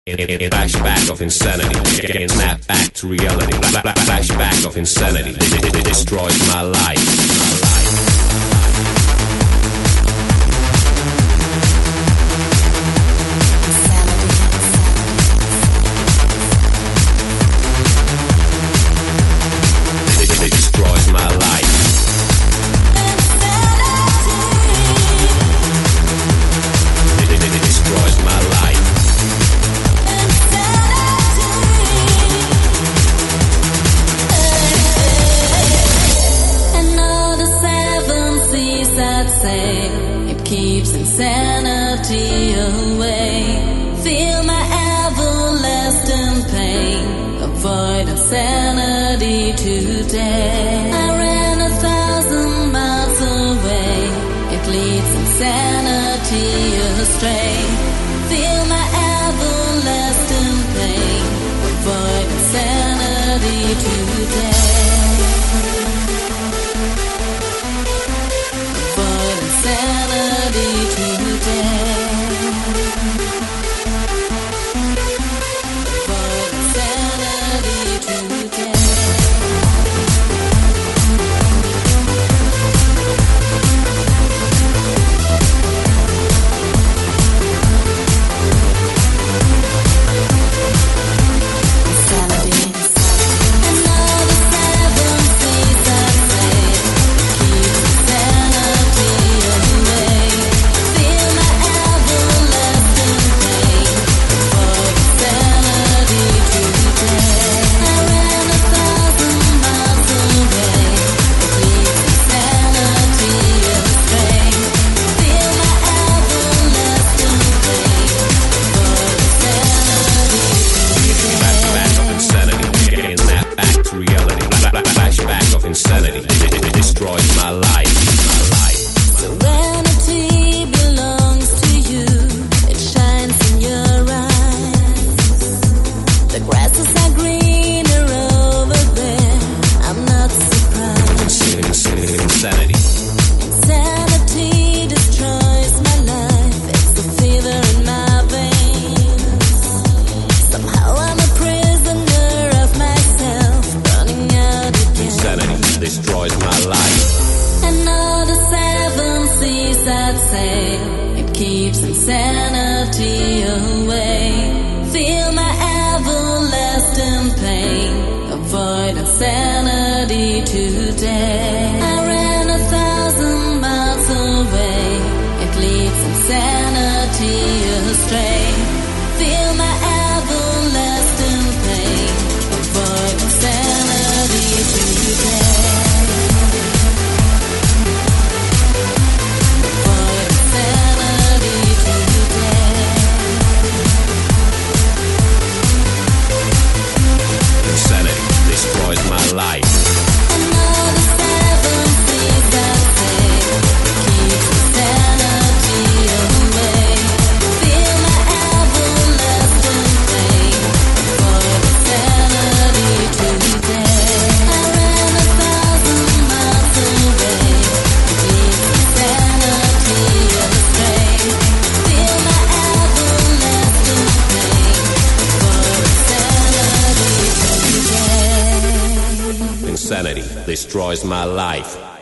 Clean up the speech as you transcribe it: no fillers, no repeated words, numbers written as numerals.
Flashback of insanity, getting snapped back to reality. Flashback of insanity, it destroys my life. It keeps insanity away. Feel my everlasting pain. Avoid insanity today. I ran 1,000 miles away. It leads insanity astray. Feel my everlasting pain. Avoid insanity today. Insanity today. For insanity today. Insanity, it destroys my life. Serenity belongs to you. It shines in your eyes. The grasses are greener over there. I'm not surprised. Insanity. Insanity destroys my life. It's the fever in my veins. Somehow I'm a prisoner of myself, burning out again. Insanity destroys my life. And all the 7 seas that sail, it keeps insanity away. Feel my everlasting pain. Avoid insanity today. I ran 1,000 miles away. It leads insanity astray. Feel my everlasting pain. Avoid insanity today. Insanity destroys my life. Another 7 seas that sail keeps insanity away. Feel my everlasting pain. Avoid insanity today. I ran 1,000 miles away. It leads insanity astray. Feel my everlasting pain. Avoid insanity today. Insanity destroys my life.